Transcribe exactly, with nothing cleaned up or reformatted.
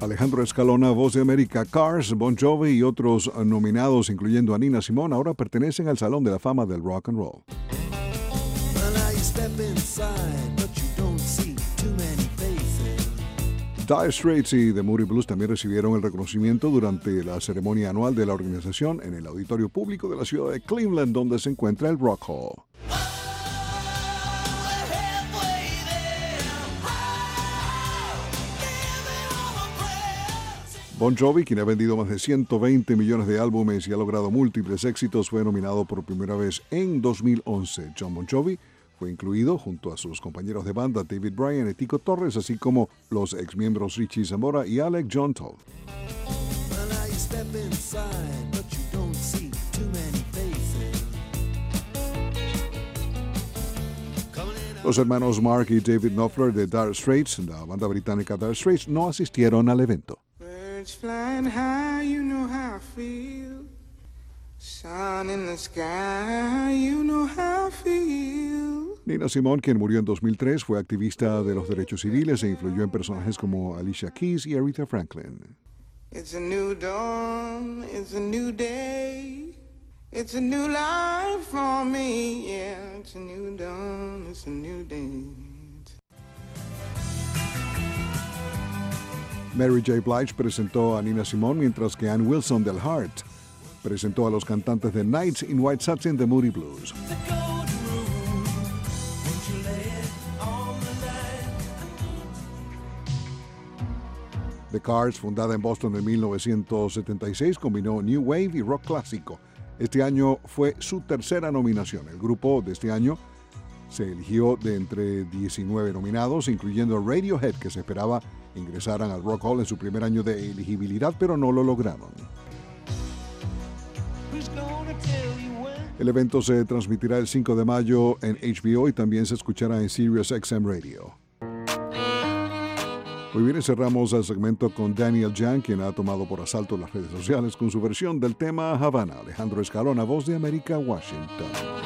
Alejandro Escalona, Voz de América, Cars, Bon Jovi y otros nominados, incluyendo a Nina Simone, ahora pertenecen al Salón de la Fama del Rock and Roll. Dire Straits y The Moody Blues también recibieron el reconocimiento durante la ceremonia anual de la organización en el auditorio público de la ciudad de Cleveland, donde se encuentra el Rock Hall. Bon Jovi, quien ha vendido más de ciento veinte millones de álbumes y ha logrado múltiples éxitos, fue nominado por primera vez en dos mil once. John Bon Jovi fue incluido junto a sus compañeros de banda David Bryan y Tico Torres, así como los exmiembros Richie Zamora y Alec Johntall. Los hermanos Mark y David Knopfler de Dire Straits, la banda británica Dire Straits, no asistieron al evento. Flying high, you know how I feel. Sun in the sky, you know how I feel. Nina Simone, quien murió en dos mil tres, fue activista de los derechos civiles e influyó en personajes como Alicia Keys y Aretha Franklin. It's a new dawn, it's a new day. It's a new life for me, yeah. It's a new dawn, it's a new day. Mary J. Blige presentó a Nina Simone, mientras que Ann Wilson del Heart presentó a los cantantes de Nights in White Satin de Moody Blues. The Cars, fundada en Boston en mil novecientos setenta y seis, combinó New Wave y rock clásico. Este año fue su tercera nominación. El grupo de este año se eligió de entre diecinueve nominados, incluyendo Radiohead, que se esperaba ingresaran al Rock Hall en su primer año de elegibilidad, pero no lo lograron. El evento se transmitirá el cinco de mayo en H B O y también se escuchará en Sirius X M Radio. Muy bien, cerramos el segmento con Daniel Jan, quien ha tomado por asalto las redes sociales con su versión del tema Havana. Alejandro Escalona, Voz de América, Washington.